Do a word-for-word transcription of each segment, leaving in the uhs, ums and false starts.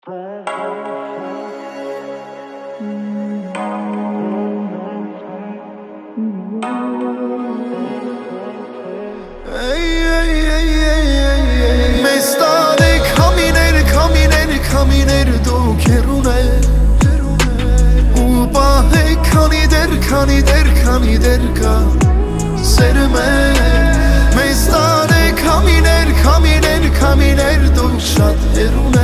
Mestane kaminer kaminer kaminer du kerune Uba he kanider kanider kanider ka serme Mestane kaminer kaminer kaminer du shat erune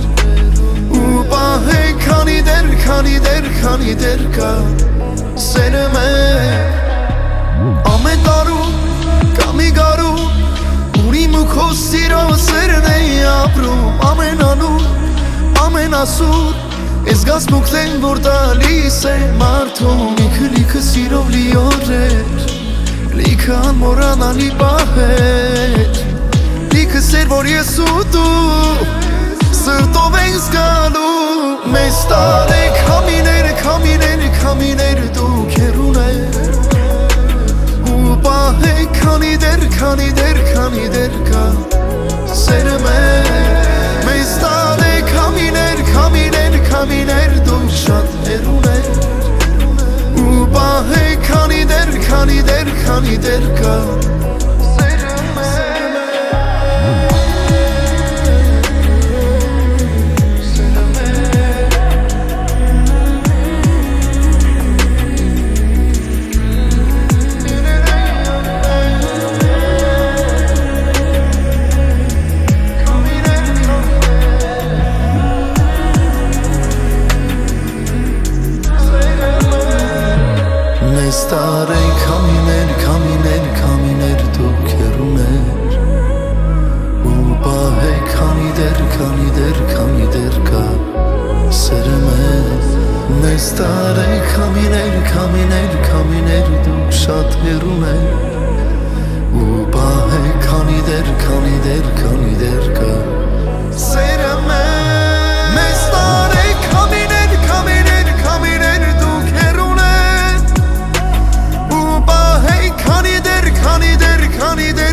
Uba he kanider kanider kanider ka serme Ame daru kami garu Քո սիրո սերն էի ապրում ամենանուն, ամենասուր Ես գասմուքն են, որ տալիս է մարդում Ինքը լիքը սիրով լիորեր, լիքը անմորանալի պահեր Լիքը սեր, որ ես ու դու սրտով ենք զգալու Մեզ տարեք համիներ, քամիներ, քամիներ դու քերուն էր Ու պահեք քանի դեր, քանի դեր, քանի դեր կա Սերմ է Մեզ տարեք համիներ, քամիներ, քամիներ դու շատ հերուն էր Ու պահեք քանի դեր, քանի դեր, քանի դեր կա Մեզ տարեք համիներ, քամիներ, քամիներ դու քերուն էր Ու պահեք քանի դեր, քանի դեր, քանի դեր կա սերմ է Մեզ տարեք համիներ, քամիներ, քամիներ դու շատ հերուն էր Ու պահեք քանի դեր, քանի դեր, քանի դեր կա սերմ է Մեզ տարեք համիներ, քամիներ, քամիներ դու քերուն Khani der, khani der, khani der